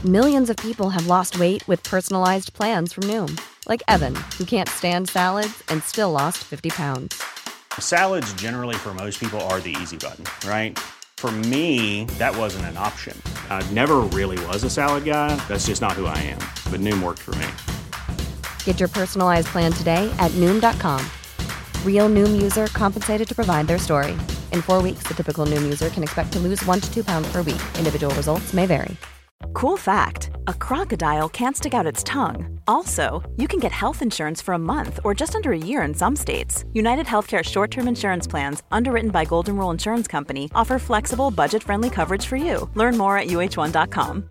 Millions of people have lost weight with personalized plans from Noom. Like Evan, who can't stand salads and still lost 50 pounds. Salads generally for most people are the easy button, right? For me, that wasn't an option. I never really was a salad guy. That's just not who I am. But Noom worked for me. Get your personalized plan today at Noom.com. Real Noom user compensated to provide their story. In 4 weeks, the typical Noom user can expect to lose 1 to 2 pounds per week. Individual results may vary. Cool fact, a crocodile can't stick out its tongue. Also, you can get health insurance for a month or just under a year in some states. United Healthcare short-term insurance plans, underwritten by Golden Rule Insurance Company, offer flexible, budget-friendly coverage for you. Learn more at UH1.com.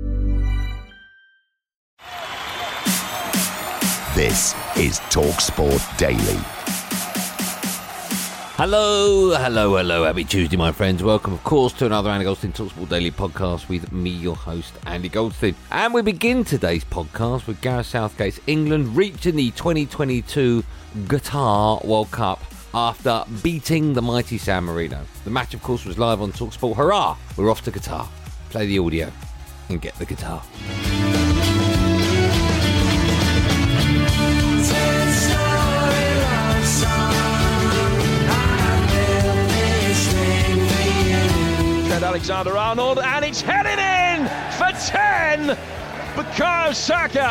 This is TalkSport Daily. Hello. Happy Tuesday, my friends. Welcome, of course, to another Andy Goldstein TalkSport Daily podcast with me, your host, Andy Goldstein. And we begin today's podcast with Gareth Southgate's England reaching the 2022 Qatar World Cup after beating the mighty San Marino. The match, of course, was live on TalkSport. Hurrah! We're off to Qatar. Play the audio and get the guitar. Alexander-Arnold, and it's headed in for 10. Bukayo Saka.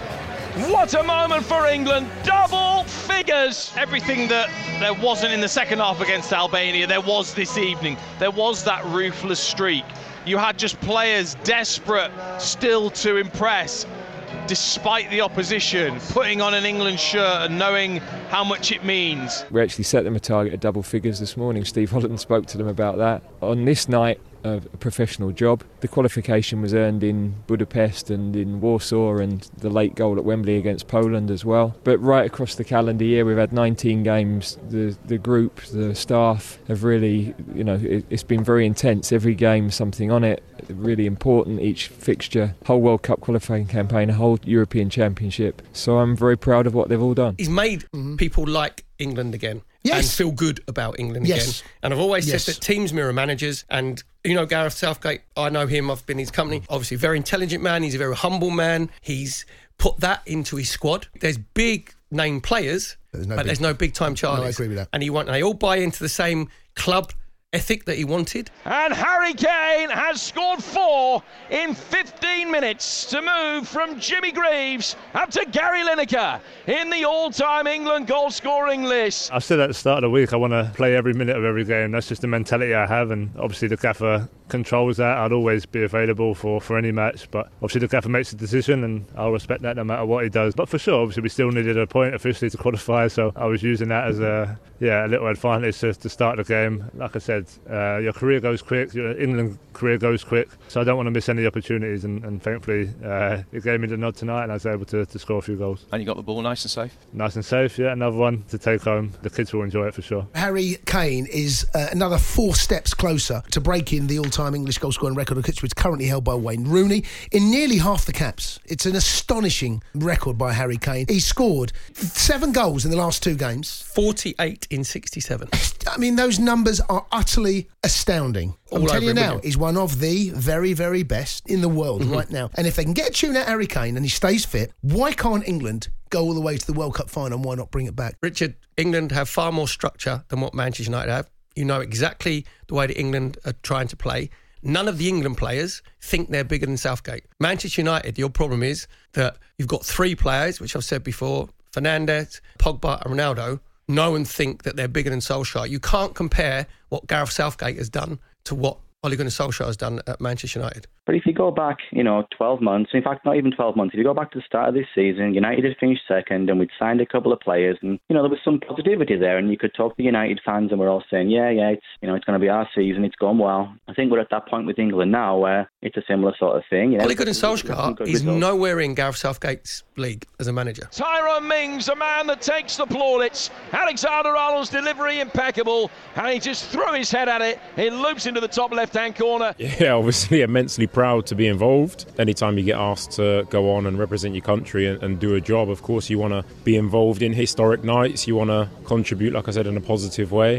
What a moment for England. Double figures. Everything that there wasn't in the second half against Albania, there was this evening. There was that ruthless streak. You had just players desperate still to impress, despite the opposition, putting on an England shirt and knowing how much it means. We actually set them a target of double figures this morning. Steve Holland spoke to them about that. On this night, a professional job. The qualification was earned in Budapest and in Warsaw, and the late goal at Wembley against Poland as well. But right across the calendar year, we've had 19 games. The group, the staff have really, it's been very intense. Every game, something on it, really important. Each fixture, whole World Cup qualifying campaign, a whole European Championship. So I'm very proud of what they've all done. He's made people like England again. Yes. And feel good about England again. And I've always said that teams mirror managers, and Gareth Southgate, I know him, I've been in his company, obviously a very intelligent man, he's a very humble man, he's put that into his squad. There's big name players, but there's no big time Charlies. No, I agree with that. And they all buy into the same club ethic that he wanted. And Harry Kane has scored 4 in 15 minutes to move from Jimmy Greaves up to Gary Lineker in the all-time England goal-scoring list. I said at the start of the week I want to play every minute of every game. That's just the mentality I have, and obviously the gaffer controls that. I'd always be available for any match, but obviously the gaffer makes the decision and I'll respect that no matter what he does. But for sure, obviously we still needed a point officially to qualify, so I was using that as a little advantage to start the game. Like I said, your career goes quick, your England career goes quick, so I don't want to miss any opportunities, and thankfully it gave me the nod tonight and I was able to score a few goals. And you got the ball nice and safe? Nice and safe, yeah, another one to take home. The kids will enjoy it for sure. Harry Kane is another 4 steps closer to breaking the all-time English goal-scoring record, which is currently held by Wayne Rooney in nearly half the caps. It's an astonishing record by Harry Kane. He scored 7 goals in the last 2 games. 48 in 67. I mean, those numbers are utterly astounding. I'm telling you now, he's one of the very, very best in the world right now. And if they can get a tune out Harry Kane and he stays fit, why can't England go all the way to the World Cup final, and why not bring it back? Richard, England have far more structure than what Manchester United have. You know exactly the way that England are trying to play. None of the England players think they're bigger than Southgate. Manchester United, your problem is that you've got 3 players, which I've said before, Fernandes, Pogba and Ronaldo, know and think that they're bigger than Solskjaer. You can't compare what Gareth Southgate has done to what Ole Gunnar Solskjaer has done at Manchester United. But if you go back, 12 months, in fact, not even 12 months, if you go back to the start of this season, United had finished second and we'd signed a couple of players and, there was some positivity there, and you could talk to United fans and we're all saying, it's going to be our season, it's gone well. I think we're at that point with England now where it's a similar sort of thing. Ole Gunnar Solskjaer is nowhere in Gareth Southgate's league as a manager. Tyrone Mings, a man that takes the plaudits. Alexander-Arnold's delivery impeccable, and he just threw his head at it. It loops into the top left-hand corner. Yeah, obviously immensely proud to be involved. Anytime you get asked to go on and represent your country and do a job, of course you want to be involved in historic nights. You want to contribute, like I said, in a positive way.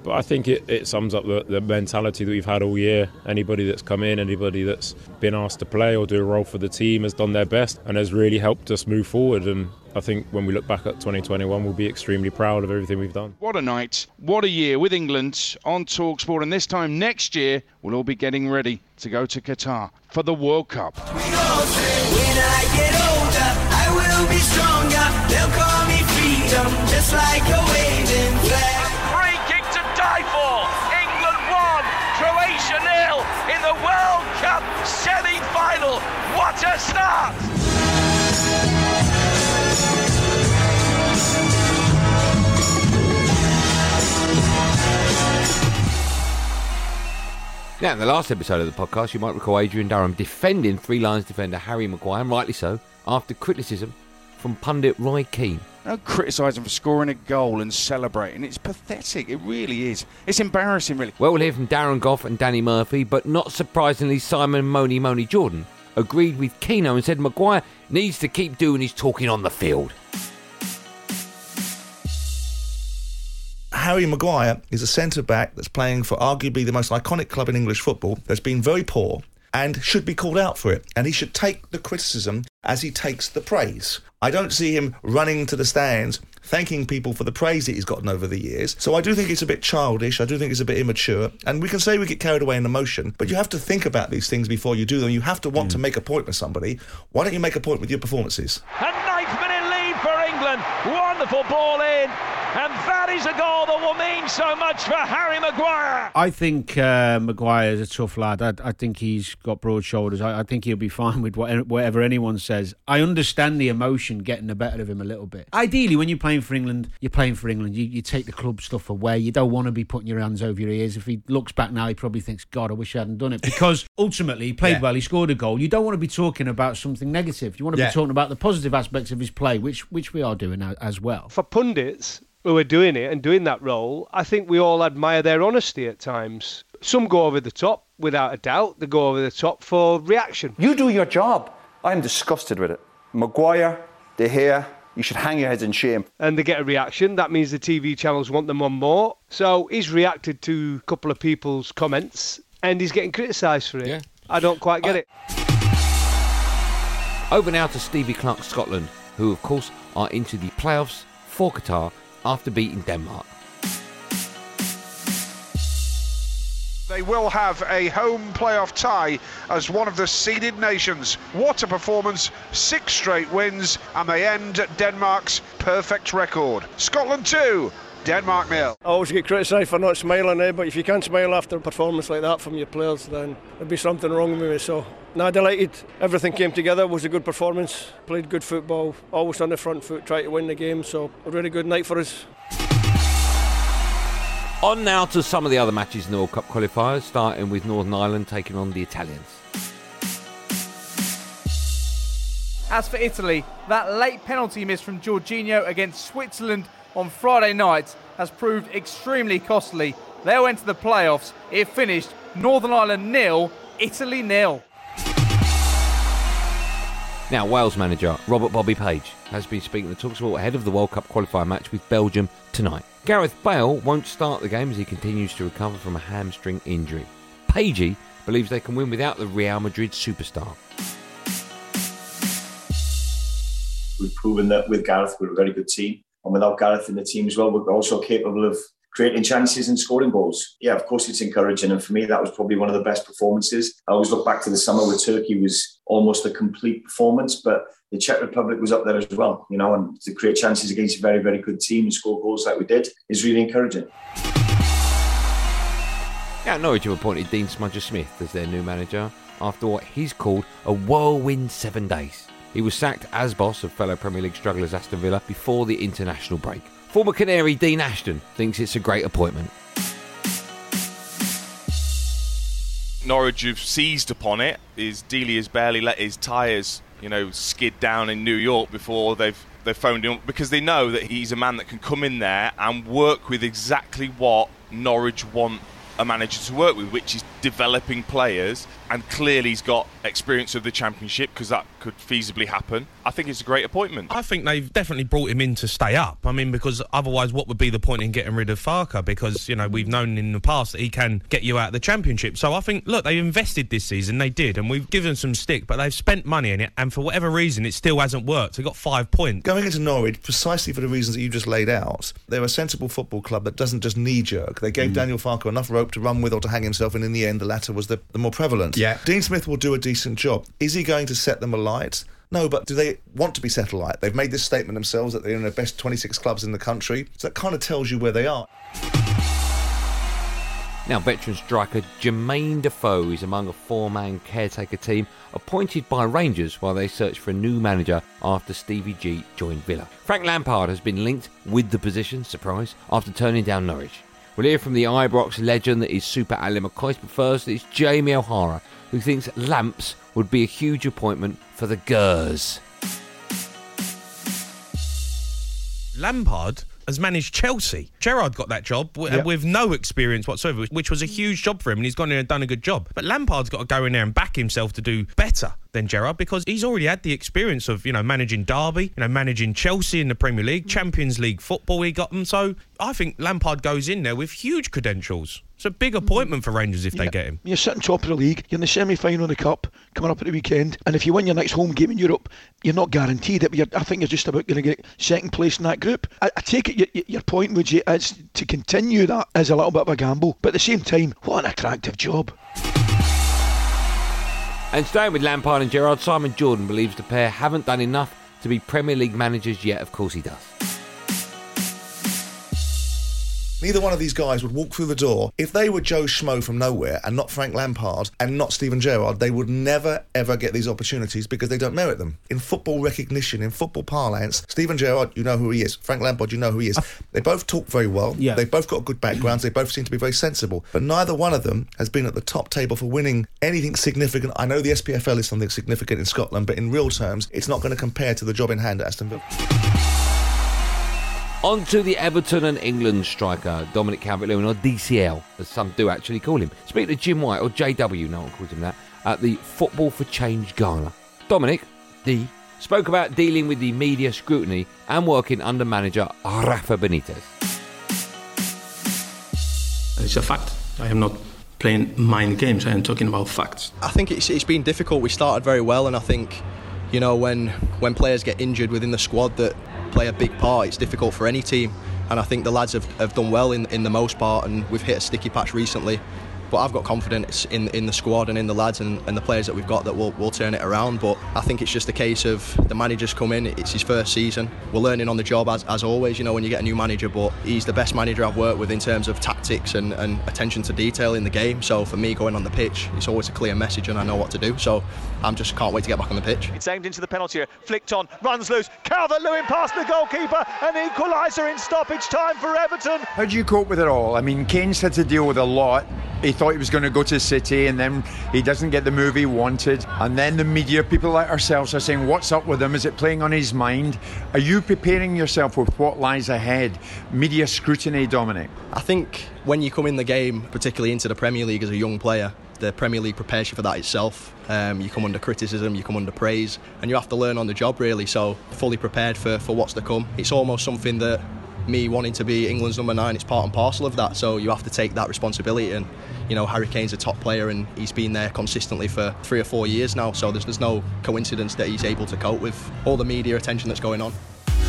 But I think it sums up the mentality that we've had all year. Anybody that's come in, anybody that's been asked to play or do a role for the team has done their best and has really helped us move forward. And I think when we look back at 2021, we'll be extremely proud of everything we've done. What a night, what a year with England on TalkSport, and this time next year we'll all be getting ready to go to Qatar for the World Cup. When I get older, I will be stronger. They'll call me freedom, just like a waving flag. Free kick to die for. England 1, Croatia 0 in the World Cup semi-final. What a start! Now, in the last episode of the podcast, you might recall Adrian Durham defending Three Lions defender Harry Maguire, and rightly so, after criticism from pundit Roy Keane. Don't criticise him for scoring a goal and celebrating. It's pathetic. It really is. It's embarrassing, really. Well, we'll hear from Darren Gough and Danny Murphy, but not surprisingly, Simon Moni Jordan agreed with Keano and said Maguire needs to keep doing his talking on the field. Harry Maguire is a centre-back that's playing for arguably the most iconic club in English football that's been very poor and should be called out for it. And he should take the criticism as he takes the praise. I don't see him running to the stands thanking people for the praise that he's gotten over the years. So I do think it's a bit childish. I do think it's a bit immature. And we can say we get carried away in emotion, but you have to think about these things before you do them. You have to want to make a point with somebody. Why don't you make a point with your performances? A 9th-minute lead for England. Wonderful ball in. And that is a goal that will mean so much for Harry Maguire. I think Maguire is a tough lad. I think he's got broad shoulders. I think he'll be fine with whatever anyone says. I understand the emotion getting the better of him a little bit. Ideally, when you're playing for England, you're playing for England. You take the club stuff away. You don't want to be putting your hands over your ears. If he looks back now, he probably thinks, God, I wish I hadn't done it. Because ultimately, he played well. He scored a goal. You don't want to be talking about something negative. You want to be talking about the positive aspects of his play, which we are doing as well. For pundits who are doing it and doing that role, I think we all admire their honesty at times. Some go over the top, without a doubt. They go over the top for reaction. You do your job. I'm disgusted with it. Maguire, De Gea, you should hang your heads in shame. And they get a reaction. That means the TV channels want them on more. So he's reacted to a couple of people's comments and he's getting criticised for it. Yeah. I don't quite get it. Over now to Stevie Clark, Scotland, who of course are into the playoffs for Qatar after beating Denmark. They will have a home playoff tie as one of the seeded nations. What a performance, 6 straight wins, and they end Denmark's perfect record. Scotland 2, Denmark 0. I always get criticised for not smiling, but if you can't smile after a performance like that from your players, then there'd be something wrong with me. So, delighted. Everything came together. It was a good performance. Played good football. Always on the front foot, tried to win the game. So, a really good night for us. On now to some of the other matches in the World Cup qualifiers, starting with Northern Ireland taking on the Italians. As for Italy, that late penalty miss from Jorginho against Switzerland on Friday night has proved extremely costly. They went to the playoffs. It finished Northern Ireland 0, Italy 0. Now, Wales manager Robert Bobby Page has been speaking to TalkSport ahead of the World Cup qualifier match with Belgium tonight. Gareth Bale won't start the game as he continues to recover from a hamstring injury. Pagey believes they can win without the Real Madrid superstar. We've proven that with Gareth we're a very good team, and without Gareth in the team as well, we're also capable of creating chances and scoring goals. Yeah, of course it's encouraging, and for me that was probably one of the best performances. I always look back to the summer where Turkey was almost a complete performance, but the Czech Republic was up there as well, and to create chances against a very, very good team and score goals like we did is really encouraging. Now, Norwich have appointed Dean Smudger-Smith as their new manager after what he's called a whirlwind 7 days. He was sacked as boss of fellow Premier League strugglers Aston Villa before the international break. Former Canary Dean Ashton thinks it's a great appointment. Norwich have seized upon it. Dealey has barely let his tyres, skid down in New York before they've phoned him, because they know that he's a man that can come in there and work with exactly what Norwich want a manager to work with, which is developing players, and clearly he's got experience of the Championship because that could feasibly happen. I I think it's a great appointment. I think they've definitely brought him in to stay up. I mean, because otherwise what would be the point in getting rid of Farke? Because, you know, we've known in the past that he can get you out of the Championship. So I think, look, they invested this season, they did, and we've given some stick, but they've spent money in it, and for whatever reason, it still hasn't worked. They got 5 points. Going into Norwich, precisely for the reasons that you just laid out, they're a sensible football club that doesn't just knee-jerk. They gave Daniel Farke enough rope to run with or to hang himself, and in the end, the latter was the more prevalent. Yeah. Dean Smith will do a decent job. Is he going to set them alight? No, but do they want to be set alight? They've made this statement themselves that they're in the best 26 clubs in the country, so that kind of tells you where they are. Now, veteran striker Jermaine Defoe is among a 4-man caretaker team appointed by Rangers while they search for a new manager after Stevie G joined Villa. Frank Lampard has been linked with the position, surprise, after turning down Norwich. We'll hear from the Ibrox legend that is Super Ali McCoist, but first it's Jamie O'Hara, who thinks Lamps would be a huge appointment for the Gers. Lampard has managed Chelsea. Gerrard got that job with no experience whatsoever, which was a huge job for him, and he's gone in and done a good job. But Lampard's got to go in there and back himself to do better than Gerrard, because he's already had the experience of, you know, managing Derby, you know, managing Chelsea in the Premier League, Champions League football he got them. So I think Lampard goes in there with huge credentials. It's a big appointment for Rangers if they get him. You're sitting top of the league, you're in the semi-final of the Cup, coming up at the weekend, and if you win your next home game in Europe, you're not guaranteed it, but I think you're just about going to get second place in that group. I take it your point, would you, is to continue that is a little bit of a gamble, but at the same time, what an attractive job. And staying with Lampard and Gerrard, Simon Jordan believes the pair haven't done enough to be Premier League managers yet. Of course he does. Neither one of these guys would walk through the door. If they were Joe Schmo from nowhere and not Frank Lampard and not Steven Gerrard, they would never, ever get these opportunities because they don't merit them. In football recognition, in football parlance, Steven Gerrard, you know who he is. Frank Lampard, you know who he is. They both talk very well. Yeah. They've both got good backgrounds. They both seem to be very sensible. But neither one of them has been at the top table for winning anything significant. I know the SPFL is something significant in Scotland, but in real terms, it's not going to compare to the job in hand at Aston Villa. On to the Everton and England striker, Dominic Calvert-Lewin, or DCL, as some do actually call him. Speak to Jim White, or JW, no one calls him that, at the Football for Change Gala. Dominic, D, spoke about dealing with the media scrutiny and working under manager Rafa Benitez. It's a fact. I am not playing mind games, I am talking about facts. I think it's been difficult. We started very well, and I think, you know, when players get injured within the squad that play a big part, it's difficult for any team, and I think the lads have done well in the most part, and we've hit a sticky patch recently, but I've got confidence in the squad and in the lads and the players that we've got that will turn it around. But I think it's just a case of the manager's come in, it's his first season, we're learning on the job as always, you know, when you get a new manager, but he's the best manager I've worked with in terms of tactics and attention to detail in the game. So for me, going on the pitch, it's always a clear message and I know what to do, so I'm just can't wait to get back on the pitch. It's aimed into the penalty area, flicked on, runs loose, Calvert-Lewin past the goalkeeper, an equaliser in stoppage time for Everton. How do you cope with it all? I mean, Kane's had to deal with a lot. He thought he was going to go to City, and then he doesn't get the move he wanted, and then the media, people like ourselves, are saying what's up with him, is it playing on his mind? Are you preparing yourself with what lies ahead? Media scrutiny, Dominic? I think when you come in the game, particularly into the Premier League as a young player, the Premier League prepares you for that itself. You come under criticism, you come under praise, and you have to learn on the job really, so fully prepared for what's to come. It's almost something that me wanting to be England's number 9, it's part and parcel of that, so you have to take that responsibility. And you know, Harry Kane's a top player and he's been there consistently for 3 or 4 years now, so there's no coincidence that he's able to cope with all the media attention that's going on.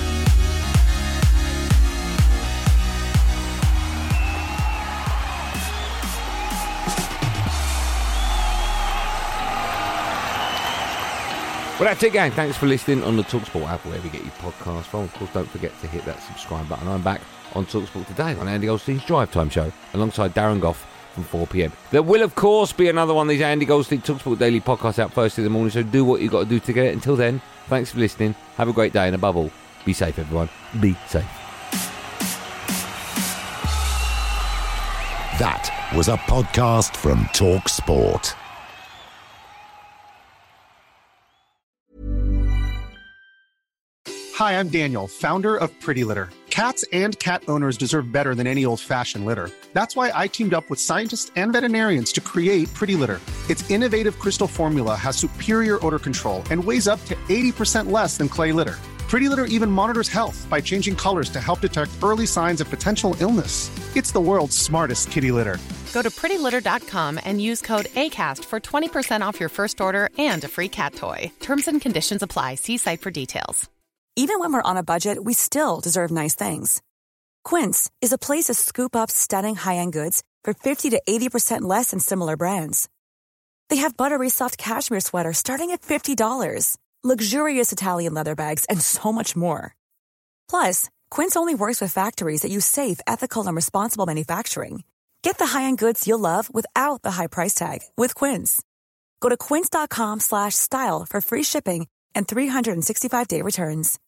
Well, that's it, gang. Thanks for listening on the TalkSport app, wherever you get your podcast from. Of course, don't forget to hit that subscribe button. I'm back on TalkSport today on Andy Goldstein's Drive Time Show, alongside Darren Gough from 4 p.m. There will, of course, be another one of these Andy Goldstein TalkSport Daily podcasts out first in the morning, so do what you've got to do to get it. Until then, thanks for listening. Have a great day, and above all, be safe, everyone. Be safe. That was a podcast from TalkSport. Hi, I'm Daniel, founder of Pretty Litter. Cats and cat owners deserve better than any old-fashioned litter. That's why I teamed up with scientists and veterinarians to create Pretty Litter. Its innovative crystal formula has superior odor control and weighs up to 80% less than clay litter. Pretty Litter even monitors health by changing colors to help detect early signs of potential illness. It's the world's smartest kitty litter. Go to prettylitter.com and use code ACAST for 20% off your first order and a free cat toy. Terms and conditions apply. See site for details. Even when we're on a budget, we still deserve nice things. Quince is a place to scoop up stunning high-end goods for 50 to 80% less than similar brands. They have buttery soft cashmere sweaters starting at $50, luxurious Italian leather bags, and so much more. Plus, Quince only works with factories that use safe, ethical, and responsible manufacturing. Get the high-end goods you'll love without the high price tag with Quince. Go to quince.com/style for free shipping and 365-day returns.